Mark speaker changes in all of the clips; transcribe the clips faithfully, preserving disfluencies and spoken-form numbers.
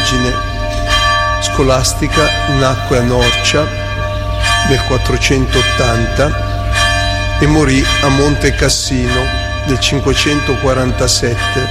Speaker 1: Vergine Scolastica nacque a Norcia nel quattrocentottanta e morì a Monte Cassino nel cinquecentoquarantasette.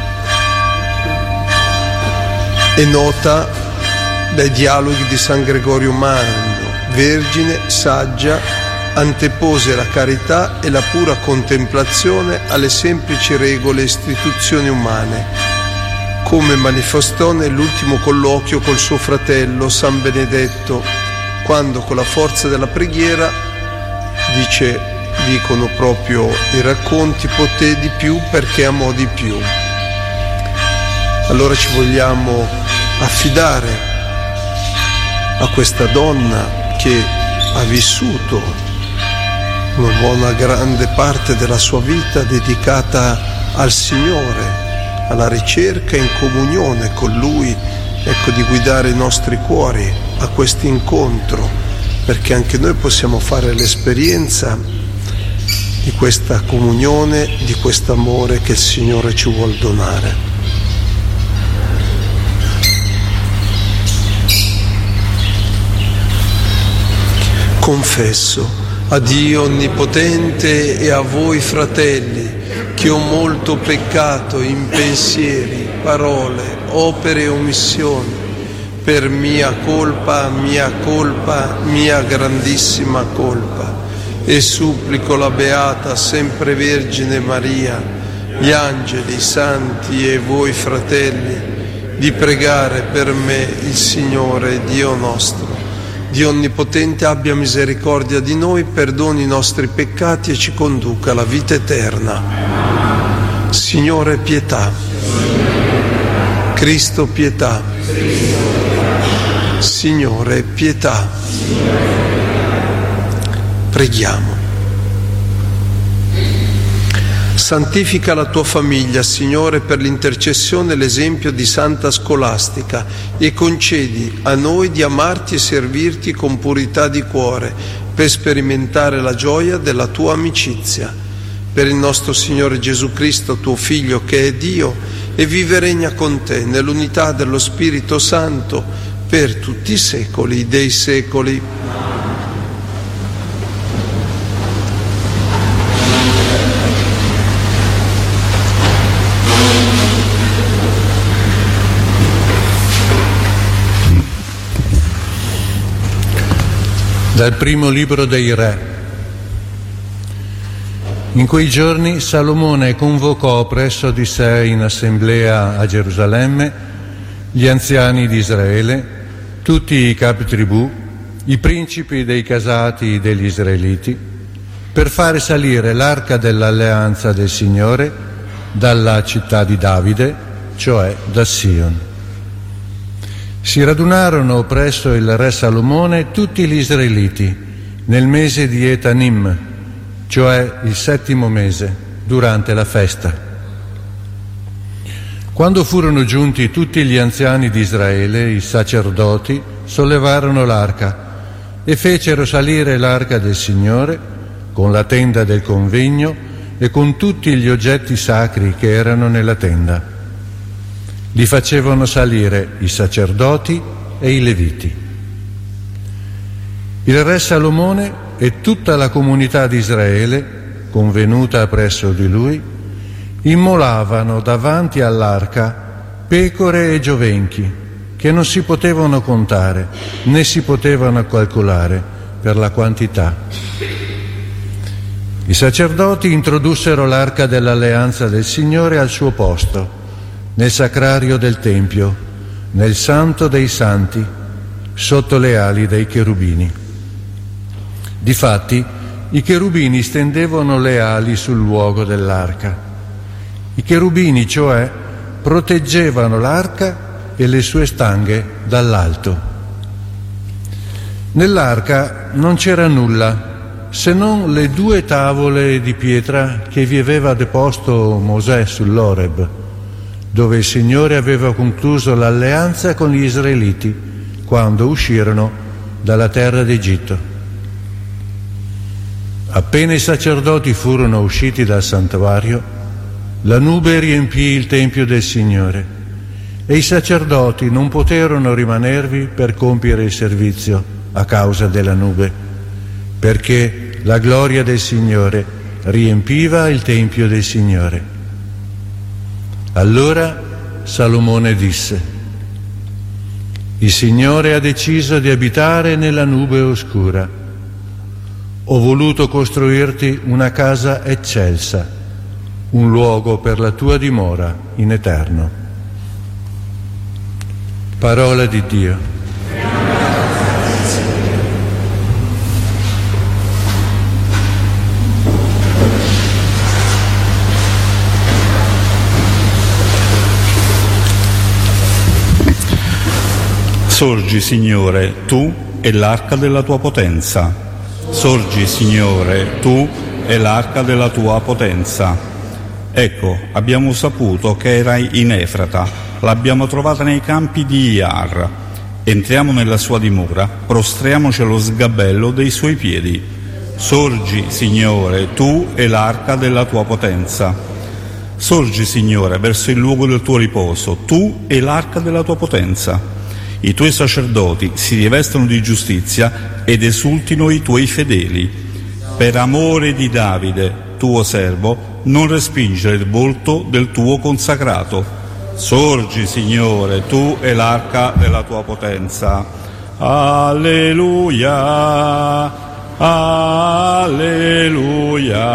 Speaker 1: È nota dai dialoghi di San Gregorio Magno. Vergine saggia, antepose la carità e la pura contemplazione alle semplici regole e istituzioni umane, come manifestò nell'ultimo colloquio col suo fratello San Benedetto, quando con la forza della preghiera, dice, dicono proprio i racconti, poté di più perché amò di più. Allora ci vogliamo affidare a questa donna che ha vissuto una buona grande parte della sua vita dedicata al Signore, alla ricerca in comunione con Lui, ecco, di guidare i nostri cuori a questo incontro, perché anche noi possiamo fare l'esperienza di questa comunione, di questo amore che il Signore ci vuol donare. Confesso a Dio Onnipotente e a voi fratelli che ho molto peccato in pensieri, parole, opere e omissioni, per mia colpa, mia colpa, mia grandissima colpa, e supplico la Beata Sempre Vergine Maria, gli angeli, i santi e voi fratelli di pregare per me il Signore Dio nostro. Dio Onnipotente abbia misericordia di noi, perdoni i nostri peccati e ci conduca alla vita eterna. Signore, pietà. Cristo, pietà. Signore, pietà. Preghiamo. Santifica la tua famiglia, Signore, per l'intercessione e l'esempio di Santa Scolastica, e concedi a noi di amarti e servirti con purità di cuore, per sperimentare la gioia della tua amicizia. Per il nostro Signore Gesù Cristo, tuo Figlio, che è Dio, e vive e regna con te nell'unità dello Spirito Santo per tutti i secoli dei secoli.
Speaker 2: Dal primo libro dei Re. In quei giorni Salomone convocò presso di sé in assemblea a Gerusalemme gli anziani di Israele, tutti i capi tribù, i principi dei casati degli israeliti, per fare salire l'arca dell'alleanza del Signore dalla città di Davide, cioè da Sion. Si radunarono presso il re Salomone tutti gli israeliti nel mese di Etanim, cioè il settimo mese, durante la festa. Quando furono giunti tutti gli anziani di Israele, i sacerdoti sollevarono l'arca e fecero salire l'arca del Signore con la tenda del convegno e con tutti gli oggetti sacri che erano nella tenda. Li facevano salire i sacerdoti e i leviti. Il re Salomone e tutta la comunità di Israele, convenuta presso di lui, immolavano davanti all'arca pecore e giovenchi che non si potevano contare né si potevano calcolare per la quantità. I sacerdoti introdussero l'arca dell'alleanza del Signore al suo posto, nel sacrario del Tempio, nel Santo dei Santi, sotto le ali dei cherubini. Difatti, i cherubini stendevano le ali sul luogo dell'arca. I cherubini, cioè, proteggevano l'arca e le sue stanghe dall'alto. Nell'arca non c'era nulla, se non le due tavole di pietra che vi aveva deposto Mosè sull'Oreb, dove il Signore aveva concluso l'alleanza con gli israeliti quando uscirono dalla terra d'Egitto. Appena i sacerdoti furono usciti dal santuario, la nube riempì il tempio del Signore. e i sacerdoti non poterono rimanervi per compiere il servizio a causa della nube, perché la gloria del Signore riempiva il tempio del Signore. Allora Salomone disse: il Signore ha deciso di abitare nella nube oscura. Ho voluto costruirti una casa eccelsa, un luogo per la tua dimora in eterno. Parola di Dio.
Speaker 3: Sorgi, Signore, tu e l'arca della tua potenza. Sorgi, Signore, tu e l'arca della tua potenza. Ecco, abbiamo saputo che erai in Efrata, l'abbiamo trovata nei campi di Iar. Entriamo nella sua dimora, prostriamoci allo sgabello dei suoi piedi. Sorgi, Signore, tu e l'arca della tua potenza. Sorgi, Signore, verso il luogo del tuo riposo, tu e l'arca della tua potenza. I tuoi sacerdoti si rivestono di giustizia ed esultino i tuoi fedeli. Per amore di Davide, tuo servo, non respingere il volto del tuo consacrato. Sorgi, Signore, tu e l'arca della tua potenza. Alleluia, alleluia,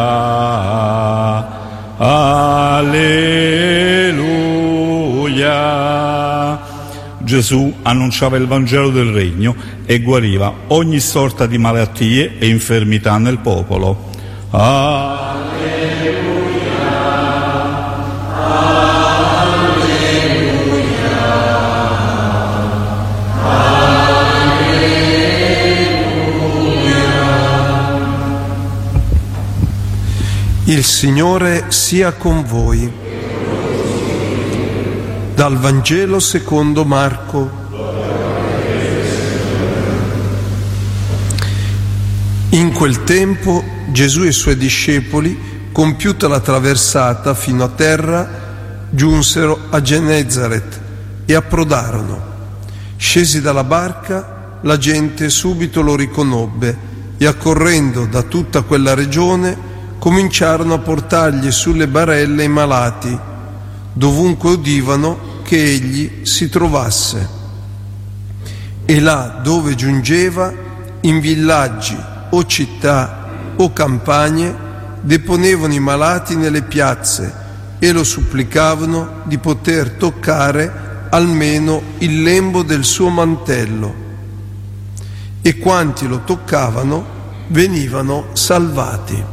Speaker 3: alleluia. Gesù annunciava il Vangelo del Regno e guariva ogni sorta di malattie e infermità nel popolo. Alleluia, alleluia, alleluia.
Speaker 1: Il Signore sia con voi. Dal Vangelo secondo Marco. In quel tempo Gesù e i suoi discepoli, compiuta la traversata fino a terra, giunsero a Genezaret e approdarono. Scesi dalla barca, la gente subito lo riconobbe e, accorrendo da tutta quella regione, cominciarono a portargli sulle barelle i malati, dovunque udivano che egli si trovasse. E là dove giungeva, in villaggi o città o campagne, deponevano i malati nelle piazze e lo supplicavano di poter toccare almeno il lembo del suo mantello. E quanti lo toccavano venivano salvati.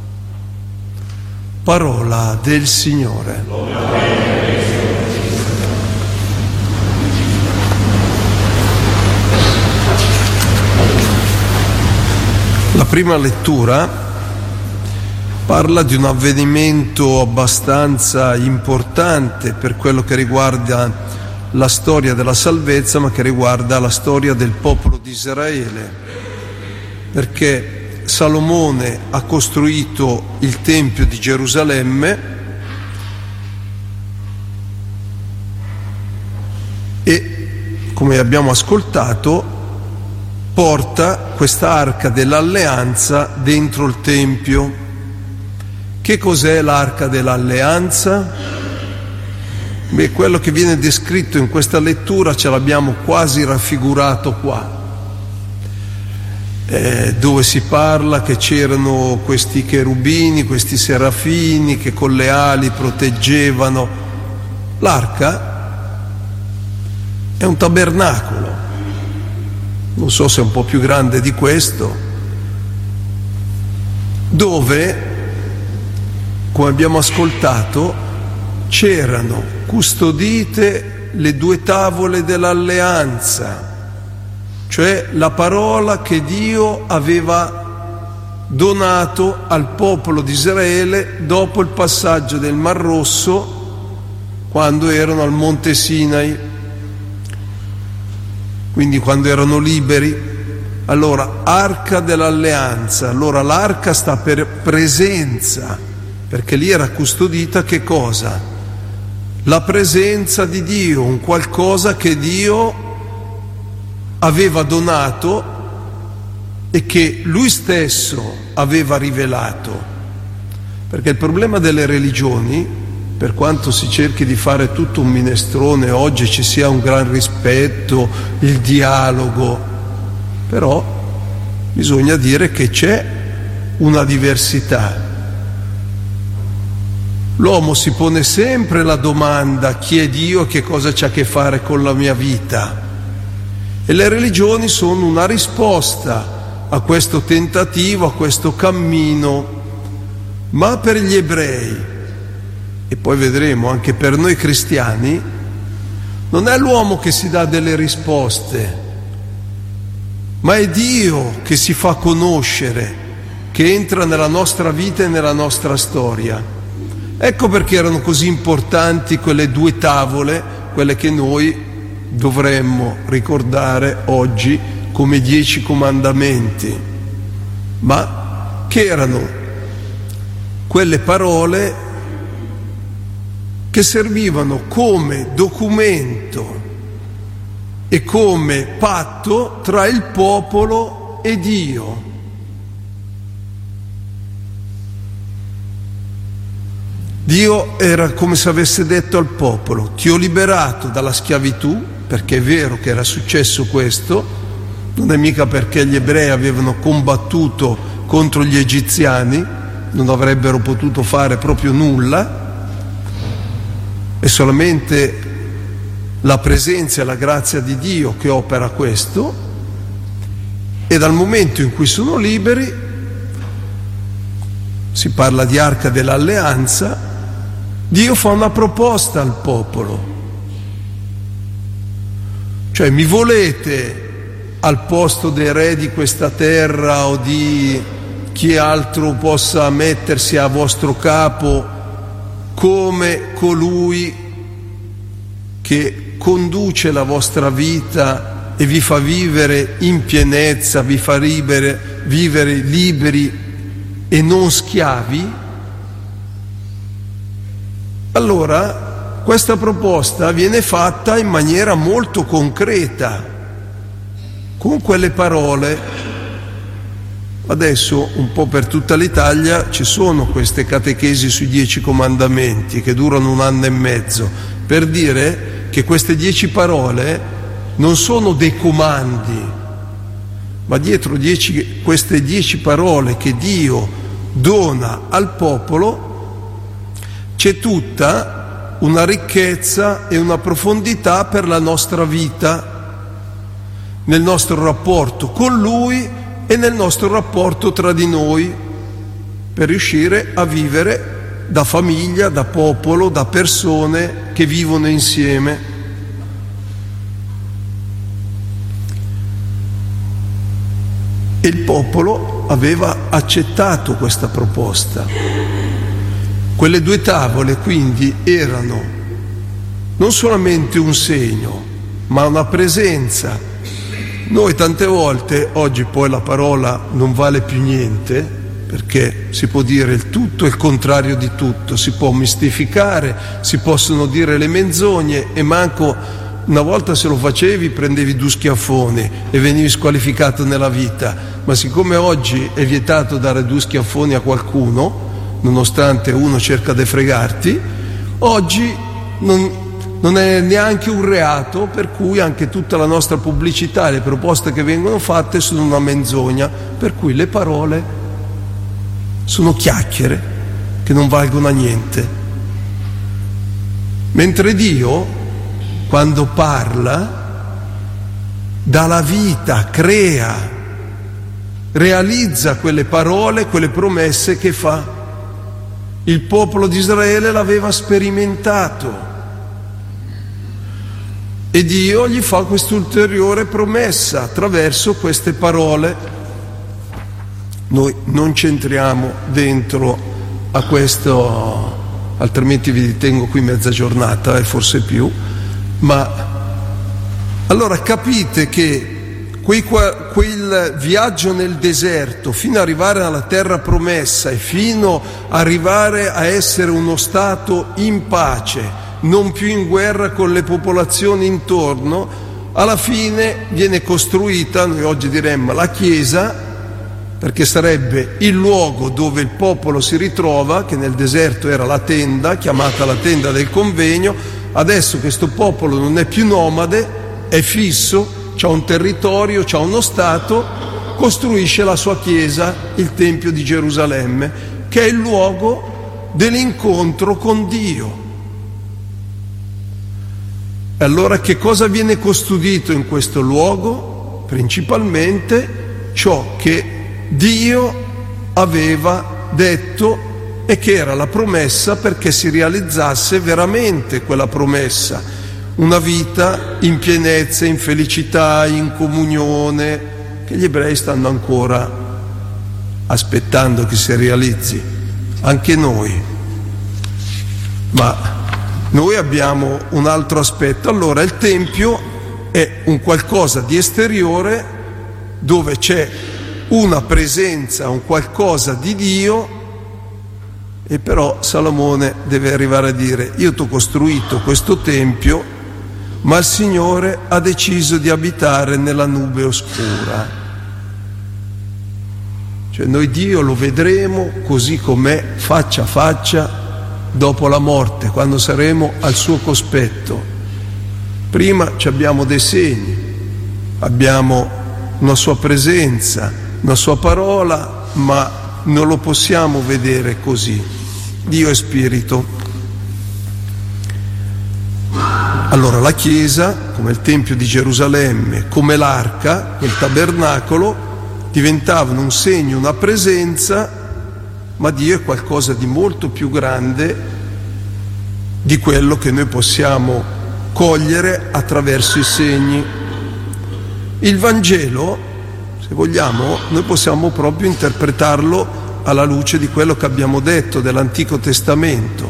Speaker 1: Parola del Signore. La prima lettura parla di un avvenimento abbastanza importante per quello che riguarda la storia della salvezza, ma che riguarda la storia del popolo di Israele, perché Salomone ha costruito il Tempio di Gerusalemme e, come abbiamo ascoltato, porta questa arca dell'alleanza dentro il Tempio. Che cos'è l'arca dell'alleanza? Beh, quello che viene descritto in questa lettura ce l'abbiamo quasi raffigurato qua, eh, dove si parla che c'erano questi cherubini, questi serafini che con le ali proteggevano. L'arca è un tabernacolo. Non so se è un po' più grande di questo, dove, come abbiamo ascoltato, c'erano custodite le due tavole dell'alleanza, cioè la parola che Dio aveva donato al popolo di Israele dopo il passaggio del Mar Rosso, quando erano al Monte Sinai. Quindi quando erano liberi. Allora, arca dell'alleanza, allora l'arca sta per presenza, perché lì era custodita che cosa? la presenza di Dio, un qualcosa che Dio aveva donato e che Lui stesso aveva rivelato. Perché il problema delle religioni, per quanto si cerchi di fare tutto un minestrone, oggi ci sia un gran rispetto, il dialogo, però bisogna dire che c'è una diversità. L'uomo si pone sempre la domanda: chi è Dio e che cosa c'ha a che fare con la mia vita? E le religioni sono una risposta a questo tentativo, a questo cammino. Ma per gli ebrei, e poi vedremo anche per noi cristiani, non è l'uomo che si dà delle risposte, ma è Dio che si fa conoscere, che entra nella nostra vita e nella nostra storia. Ecco perché erano così importanti quelle due tavole, quelle che noi dovremmo ricordare oggi come dieci comandamenti, ma che erano quelle parole che servivano come documento e come patto tra il popolo e Dio. Dio era come se avesse detto al popolo: ti ho liberato dalla schiavitù, perché è vero che era successo questo, non è mica perché gli ebrei avevano combattuto contro gli egiziani, non avrebbero potuto fare proprio nulla, è solamente la presenza e la grazia di Dio che opera questo, e dal momento in cui sono liberi, si parla di Arca dell'Alleanza, Dio fa una proposta al popolo, cioè: mi volete al posto dei re di questa terra o di chi altro possa mettersi a vostro capo come colui che conduce la vostra vita e vi fa vivere in pienezza, vi fa vivere, vivere liberi e non schiavi? Allora questa proposta viene fatta in maniera molto concreta, con quelle parole. Adesso un po' per tutta l'Italia ci sono queste catechesi sui dieci comandamenti che durano un anno e mezzo, per dire che queste dieci parole non sono dei comandi, ma dietro dieci, queste dieci parole che Dio dona al popolo c'è tutta una ricchezza e una profondità per la nostra vita, nel nostro rapporto con Lui e nel nostro rapporto tra di noi, per riuscire a vivere da famiglia, da popolo, da persone che vivono insieme. E il popolo aveva accettato questa proposta. Quelle due tavole quindi erano non solamente un segno, ma una presenza. Noi tante volte, oggi poi la parola non vale più niente, perché si può dire il tutto e il contrario di tutto, si può mistificare, si possono dire le menzogne, e manco una volta se lo facevi prendevi due schiaffoni e venivi squalificato nella vita. Ma siccome oggi è vietato dare due schiaffoni a qualcuno, nonostante uno cerca di fregarti, oggi non Non è neanche un reato, per cui anche tutta la nostra pubblicità e le proposte che vengono fatte sono una menzogna, per cui le parole sono chiacchiere che non valgono a niente. Mentre Dio, quando parla, dà la vita, crea, realizza quelle parole, quelle promesse che fa. Il popolo di Israele l'aveva sperimentato. E Dio gli fa quest'ulteriore promessa attraverso queste parole. Noi non ci entriamo dentro a questo, altrimenti vi tengo qui mezza giornata e eh, forse più. Ma allora capite che quei, quel viaggio nel deserto fino ad arrivare alla terra promessa e fino ad arrivare a essere uno stato in pace non più in guerra con le popolazioni intorno, alla fine viene costruita, noi oggi diremmo la Chiesa, perché sarebbe il luogo dove il popolo si ritrova, che nel deserto era la tenda, chiamata la tenda del convegno. Adesso questo popolo non è più nomade, è fisso, c'ha un territorio, c'ha uno stato, costruisce la sua chiesa, il Tempio di Gerusalemme, che è il luogo dell'incontro con Dio. E allora che cosa viene custodito in questo luogo? Principalmente ciò che Dio aveva detto e che era la promessa perché si realizzasse veramente quella promessa, una vita in pienezza, in felicità, in comunione, che gli ebrei stanno ancora aspettando che si realizzi, anche noi. Ma noi abbiamo un altro aspetto. Allora il Tempio è un qualcosa di esteriore dove c'è una presenza, un qualcosa di Dio, e però Salomone deve arrivare a dire: io ti ho costruito questo Tempio, ma il Signore ha deciso di abitare nella nube oscura. Cioè noi Dio lo vedremo così com'è, faccia a faccia, dopo la morte, quando saremo al suo cospetto. Prima abbiamo dei segni, abbiamo una sua presenza, una sua parola, ma non lo possiamo vedere così. Dio è spirito. Allora la Chiesa, come il Tempio di Gerusalemme, come l'arca, quel tabernacolo, diventavano un segno, una presenza, ma Dio è qualcosa di molto più grande di quello che noi possiamo cogliere attraverso i segni. Il Vangelo, se vogliamo, noi possiamo proprio interpretarlo alla luce di quello che abbiamo detto dell'Antico Testamento.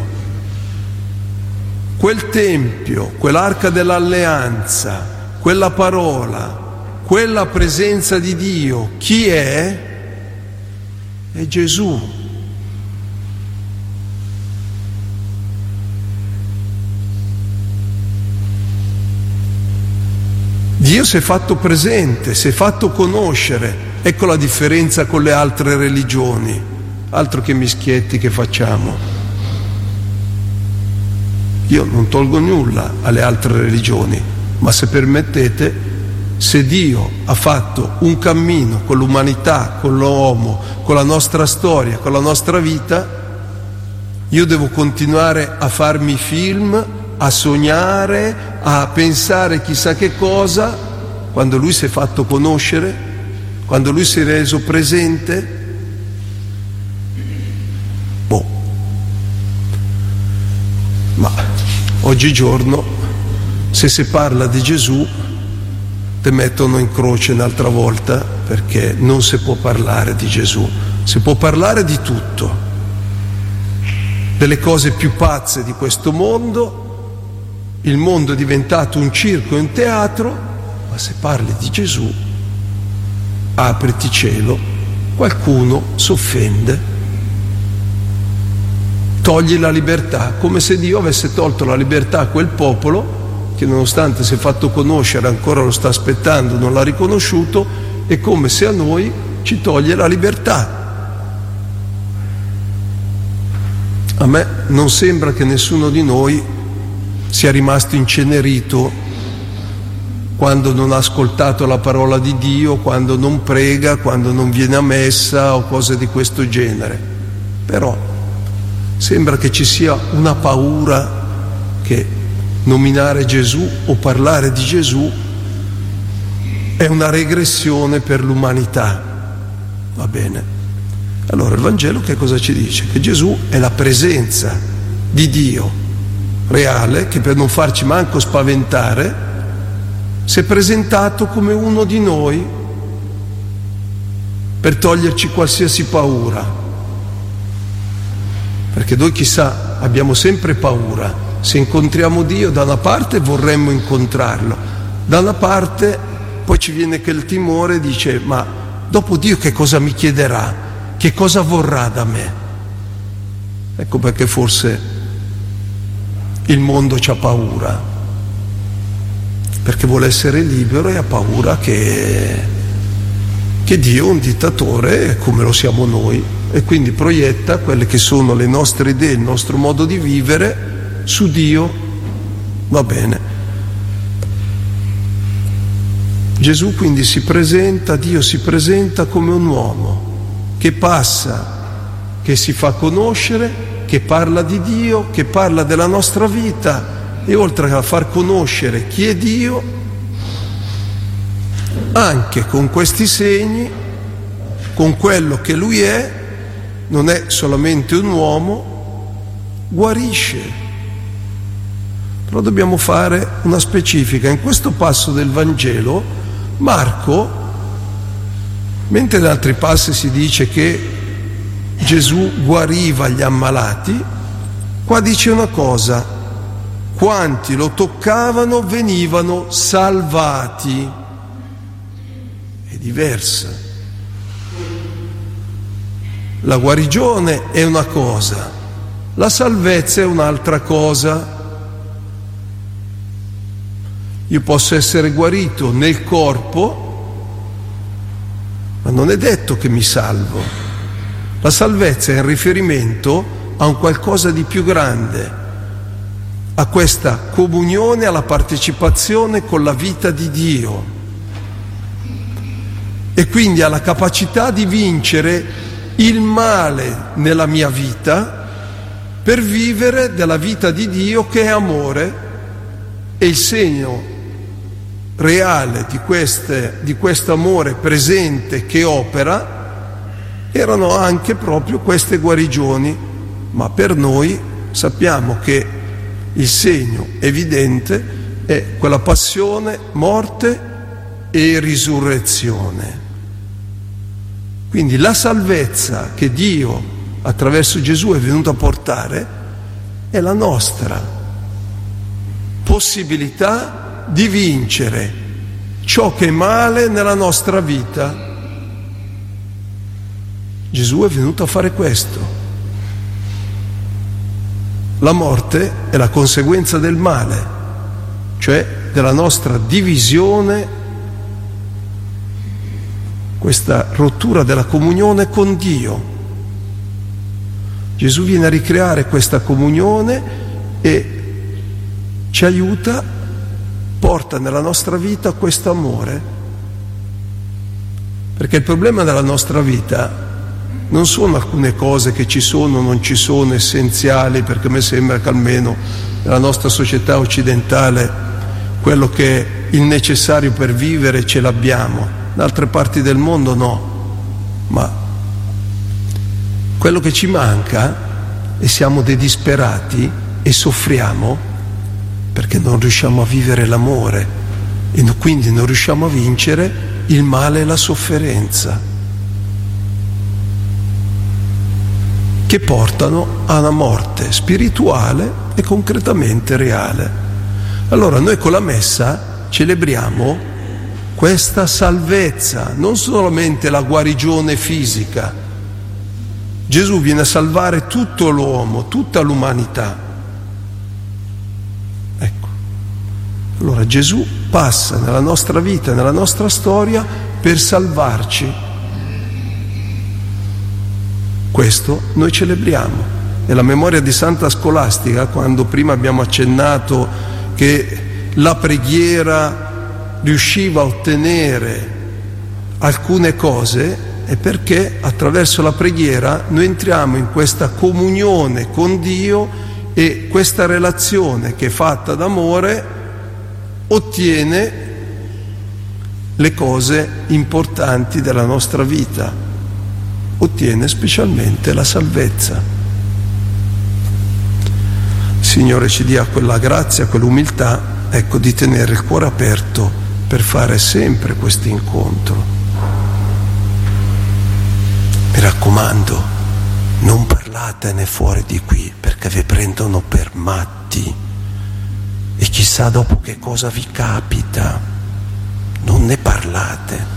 Speaker 1: Quel Tempio, quell'arca dell'alleanza, quella parola, quella presenza di Dio, chi è? È Gesù. Dio si è fatto presente, si è fatto conoscere. Ecco la differenza con le altre religioni. Altro che mischietti che facciamo. Io non tolgo nulla alle altre religioni, ma se permettete, se Dio ha fatto un cammino con l'umanità, con l'uomo, con la nostra storia, con la nostra vita, io devo continuare a farmi film, a sognare, a pensare chissà che cosa, quando Lui si è fatto conoscere, quando Lui si è reso presente. Boh. Ma oggigiorno, se si parla di Gesù, te mettono in croce un'altra volta, perché non si può parlare di Gesù. Si può parlare di tutto, delle cose più pazze di questo mondo. Il mondo è diventato un circo e un teatro, ma se parli di Gesù, apriti cielo, qualcuno si offende, togli la libertà, come se Dio avesse tolto la libertà a quel popolo che nonostante si è fatto conoscere ancora lo sta aspettando, non l'ha riconosciuto, è come se a noi ci toglie la libertà. A me non sembra che nessuno di noi sia rimasto incenerito quando non ha ascoltato la parola di Dio, quando non prega, quando non viene a messa o cose di questo genere. Però sembra che ci sia una paura che nominare Gesù o parlare di Gesù è una regressione per l'umanità. Va bene. Allora il Vangelo che cosa ci dice? Che Gesù è la presenza di Dio reale, che per non farci manco spaventare si è presentato come uno di noi per toglierci qualsiasi paura, perché noi chissà abbiamo sempre paura. Se incontriamo Dio, da una parte vorremmo incontrarlo, da una parte poi ci viene quel timore, dice: ma dopo Dio che cosa mi chiederà? Che cosa vorrà da me? Ecco perché forse il mondo c'ha paura, perché vuole essere libero e ha paura che, che Dio è un dittatore come lo siamo noi, e quindi proietta quelle che sono le nostre idee, il nostro modo di vivere su Dio. Va bene. Gesù quindi si presenta, Dio si presenta come un uomo che passa, che si fa conoscere, che parla di Dio, che parla della nostra vita, e oltre a far conoscere chi è Dio, anche con questi segni, con quello che Lui è, non è solamente un uomo, guarisce. Però dobbiamo fare una specifica. In questo passo del Vangelo, Marco, mentre in altri passi si dice che Gesù guariva gli ammalati, qua dice una cosa: quanti lo toccavano venivano salvati. È diversa. La guarigione è una cosa, la salvezza è un'altra cosa. Io posso essere guarito nel corpo, ma non è detto che mi salvo. La salvezza è in riferimento a un qualcosa di più grande, a questa comunione, alla partecipazione con la vita di Dio, e quindi alla capacità di vincere il male nella mia vita per vivere della vita di Dio che è amore. E il segno reale di queste, di questo amore presente che opera erano anche proprio queste guarigioni, ma per noi sappiamo che il segno evidente è quella passione, morte e risurrezione. Quindi la salvezza che Dio attraverso Gesù è venuto a portare è la nostra possibilità di vincere ciò che è male nella nostra vita. Gesù è venuto a fare questo. La morte è la conseguenza del male, cioè della nostra divisione, questa rottura della comunione con Dio. Gesù viene a ricreare questa comunione e ci aiuta, porta nella nostra vita questo amore, perché il problema della nostra vita non sono alcune cose che ci sono o non ci sono essenziali, perché a me sembra che almeno nella nostra società occidentale quello che è il necessario per vivere ce l'abbiamo, in altre parti del mondo no, ma quello che ci manca, e siamo dei disperati e soffriamo perché non riusciamo a vivere l'amore e quindi non riusciamo a vincere il male e la sofferenza, che portano a una morte spirituale e concretamente reale. Allora noi con la messa celebriamo questa salvezza, non solamente la guarigione fisica. Gesù viene a salvare tutto l'uomo, tutta l'umanità. Ecco. Allora Gesù passa nella nostra vita, nella nostra storia per salvarci. Questo noi celebriamo. E la memoria di Santa Scolastica, quando prima abbiamo accennato che la preghiera riusciva a ottenere alcune cose, è perché attraverso la preghiera noi entriamo in questa comunione con Dio, e questa relazione che è fatta d'amore ottiene le cose importanti della nostra vita, ottiene specialmente la salvezza. Il Signore ci dia quella grazia, quell'umiltà, ecco, di tenere il cuore aperto per fare sempre questo incontro. Mi raccomando, non parlatene fuori di qui, perché vi prendono per matti e chissà dopo che cosa vi capita. Non ne parlate.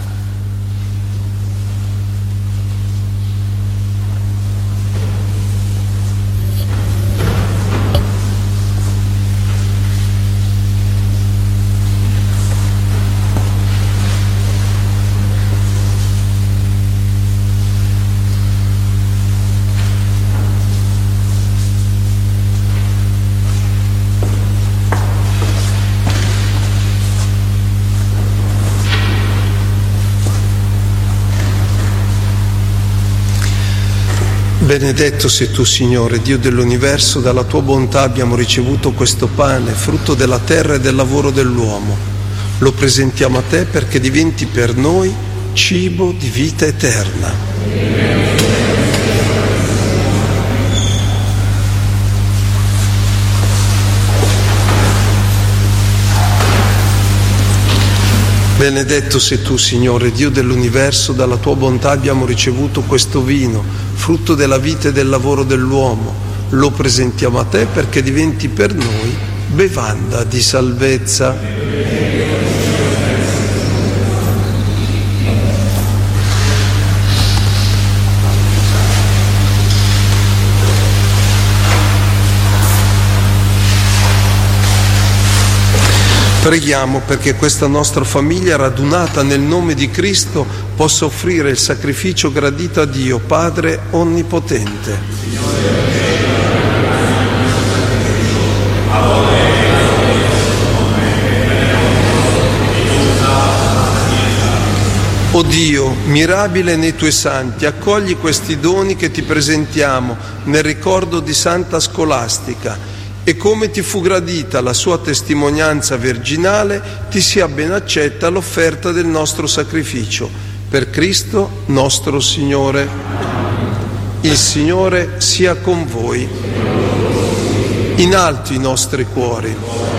Speaker 1: Benedetto sei tu, Signore, Dio dell'universo, dalla tua bontà abbiamo ricevuto questo pane, frutto della terra e del lavoro dell'uomo. Lo presentiamo a te perché diventi per noi cibo di vita eterna. Benedetto sei tu, Signore, Dio dell'universo, dalla tua bontà abbiamo ricevuto questo vino, frutto della vita e del lavoro dell'uomo. Lo presentiamo a te perché diventi per noi bevanda di salvezza. Preghiamo perché questa nostra famiglia radunata nel nome di Cristo possa offrire il sacrificio gradito a Dio, Padre Onnipotente. O Dio, mirabile nei tuoi santi, accogli questi doni che ti presentiamo nel ricordo di Santa Scolastica. E come ti fu gradita la sua testimonianza virginale, ti sia ben accetta l'offerta del nostro sacrificio. Per Cristo nostro Signore. Il Signore sia con voi. In alto i nostri cuori.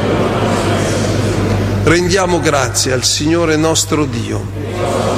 Speaker 1: Rendiamo grazie al Signore nostro Dio.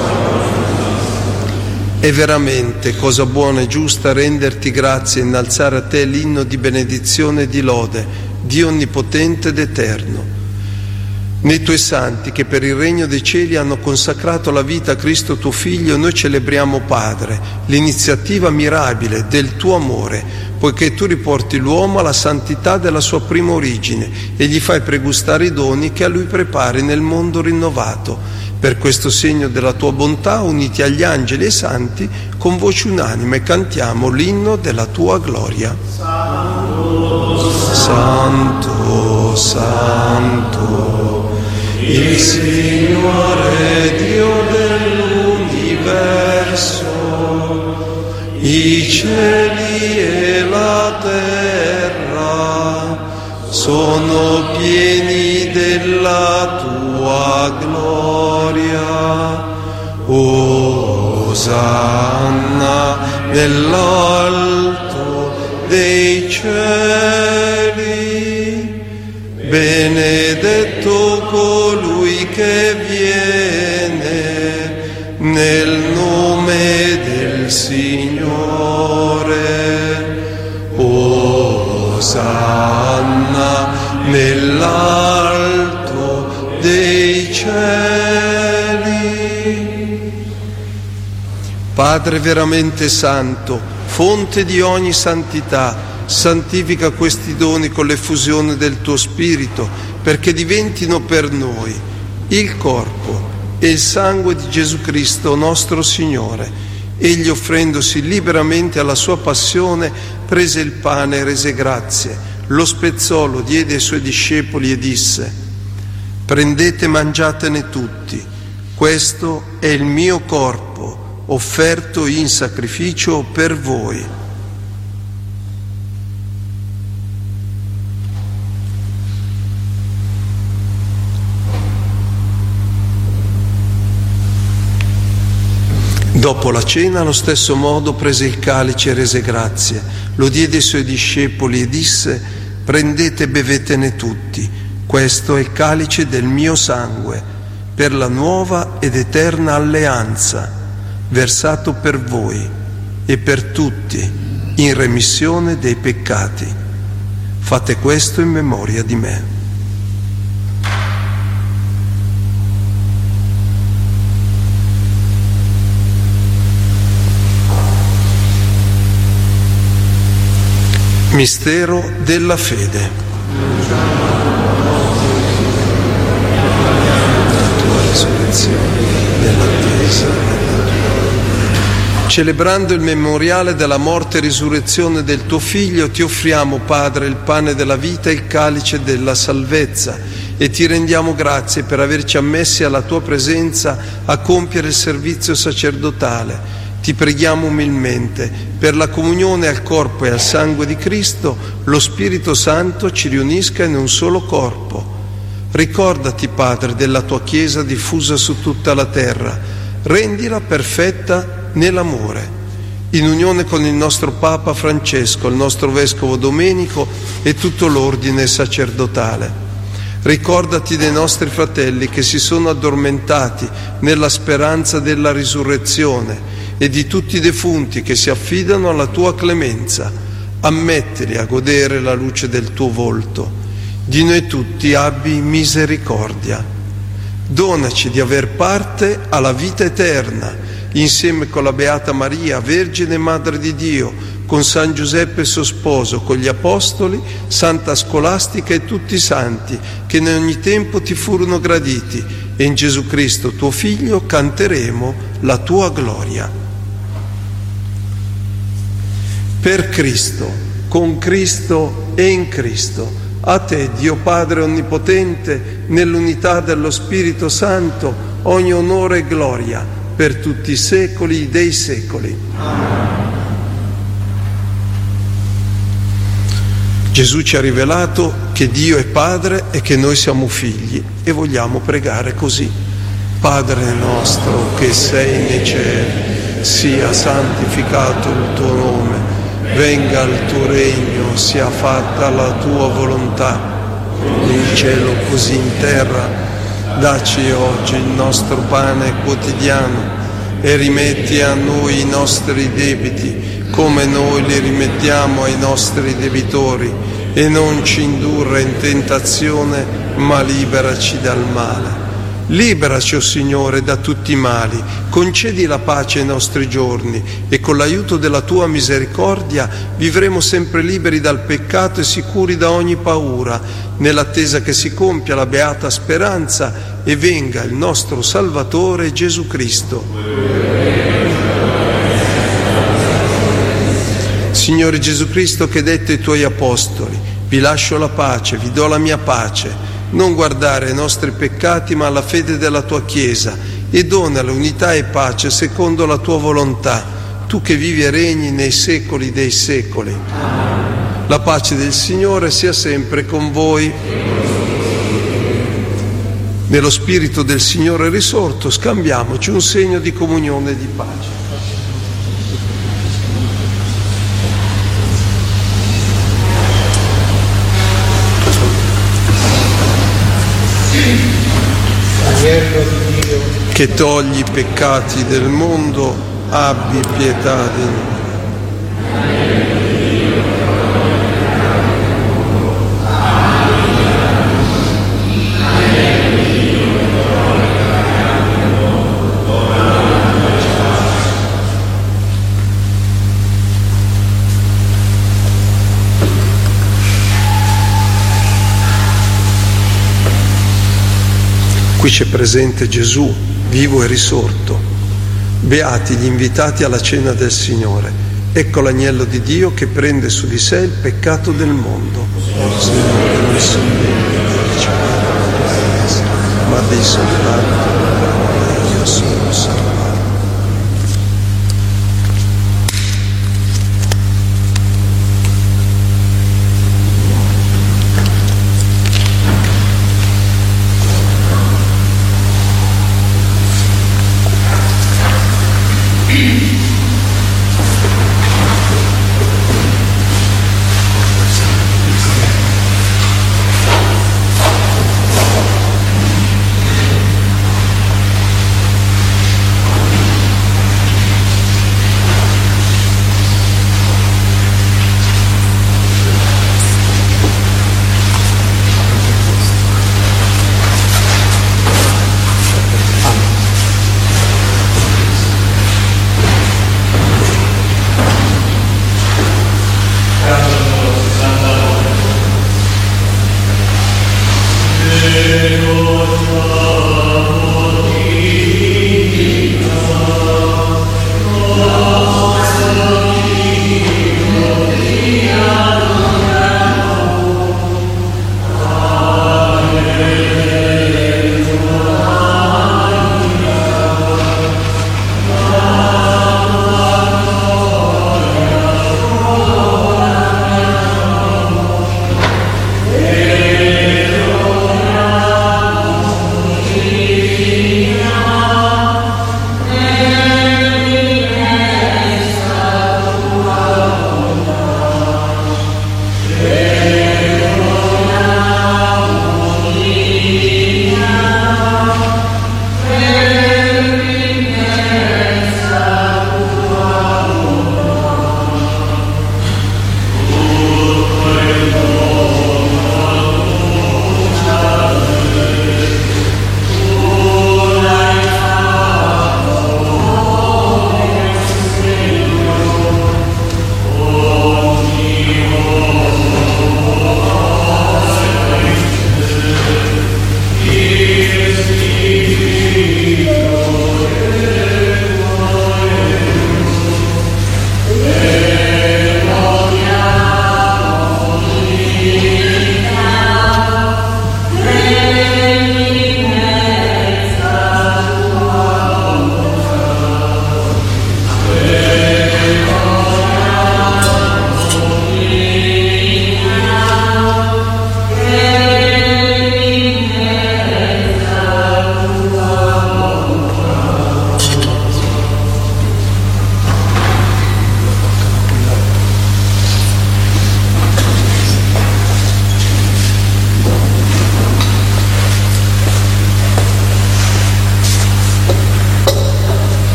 Speaker 1: È veramente cosa buona e giusta renderti grazie e innalzare a te l'inno di benedizione e di lode, Dio onnipotente ed eterno. Nei tuoi santi che per il regno dei cieli hanno consacrato la vita a Cristo tuo Figlio, noi celebriamo, Padre, l'iniziativa mirabile del tuo amore, poiché tu riporti l'uomo alla santità della sua prima origine e gli fai pregustare i doni che a lui prepari nel mondo rinnovato. Per questo segno della tua bontà, uniti agli angeli e ai santi, con voce unanime cantiamo l'inno della tua gloria. Santo, Santo, Santo, il Signore Dio dell'universo, i cieli e la terra sono pieni della tua gloria. Osanna nell'alto dei cieli, benedetto colui che viene nel nome del Signore. Osanna nell'alto dei cieli. Padre veramente santo, fonte di ogni santità, santifica questi doni con l'effusione del tuo Spirito, perché diventino per noi il corpo e il sangue di Gesù Cristo nostro Signore. Egli, offrendosi liberamente alla sua passione, prese il pane e rese grazie, lo spezzò, lo diede ai suoi discepoli e disse: prendete e mangiatene tutti, questo è il mio corpo, offerto in sacrificio per voi. Dopo la cena, allo stesso modo, prese il calice e rese grazie, lo diede ai suoi discepoli e disse: prendete e bevetene tutti, questo è il calice del mio sangue, per la nuova ed eterna alleanza, versato per voi e per tutti in remissione dei peccati. Fate questo in memoria di me. Mistero della fede. La tua risurrezione, nell'attesa. Celebrando il memoriale della morte e risurrezione del tuo Figlio, ti offriamo, Padre, il pane della vita e il calice della salvezza, e ti rendiamo grazie per averci ammessi alla tua presenza a compiere il servizio sacerdotale. Ti preghiamo umilmente, per la comunione al corpo e al sangue di Cristo, lo Spirito Santo ci riunisca in un solo corpo. Ricordati, Padre, della tua Chiesa diffusa su tutta la terra, rendila perfetta nell'amore. In unione con il nostro Papa Francesco, il nostro Vescovo Domenico e tutto l'ordine sacerdotale. Ricordati dei nostri fratelli che si sono addormentati nella speranza della risurrezione e di tutti i defunti che si affidano alla tua clemenza. Ammettili a godere la luce del tuo volto. Di noi tutti abbi misericordia. Donaci di aver parte alla vita eterna, insieme con la Beata Maria, Vergine Madre di Dio, con San Giuseppe suo sposo, con gli Apostoli, Santa Scolastica e tutti i santi, che in ogni tempo ti furono graditi, e in Gesù Cristo, tuo Figlio, canteremo la tua gloria. Per Cristo, con Cristo e in Cristo, a te, Dio Padre Onnipotente, nell'unità dello Spirito Santo, ogni onore e gloria, per tutti i secoli dei secoli. Gesù ci ha rivelato che Dio è Padre e che noi siamo figli, e vogliamo pregare così. Padre nostro che sei nei cieli, sia santificato il tuo nome, venga il tuo regno, sia fatta la tua volontà, in cielo così in terra. Dacci oggi il nostro pane quotidiano e rimetti a noi i nostri debiti come noi li rimettiamo ai nostri debitori, e non ci indurre in tentazione, ma liberaci dal male. Liberaci, o Signore, da tutti i mali, concedi la pace ai nostri giorni, e con l'aiuto della tua misericordia vivremo sempre liberi dal peccato e sicuri da ogni paura, nell'attesa che si compia la beata speranza e venga il nostro Salvatore Gesù Cristo. Signore Gesù Cristo, che dette ai tuoi apostoli: vi lascio la pace, vi do la mia pace, non guardare ai nostri peccati ma alla fede della tua Chiesa, e dona l'unità e pace secondo la tua volontà, tu che vivi e regni nei secoli dei secoli. La pace del Signore sia sempre con voi. Nello spirito del Signore risorto scambiamoci un segno di comunione e di pace. Che togli i peccati del mondo, abbi pietà di noi. Qui c'è presente Gesù, vivo e risorto. Beati gli invitati alla cena del Signore. Ecco l'agnello di Dio che prende su di sé il peccato del mondo. Signore, non sono degno, ma dei soltanto io sono salvato.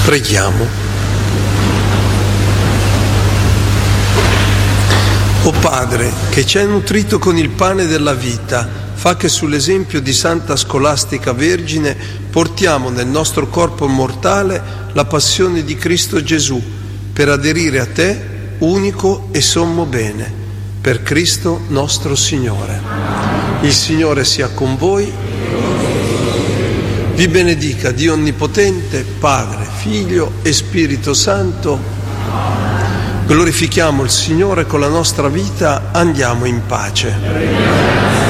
Speaker 1: Preghiamo. O Padre, che ci hai nutrito con il pane della vita, fa che sull'esempio di Santa Scolastica Vergine portiamo nel nostro corpo mortale la passione di Cristo Gesù, per aderire a te, unico e sommo bene, per Cristo nostro Signore. Il Signore sia con voi. Vi benedica Dio Onnipotente, Padre, Figlio e Spirito Santo. Glorifichiamo il Signore con la nostra vita, andiamo in pace.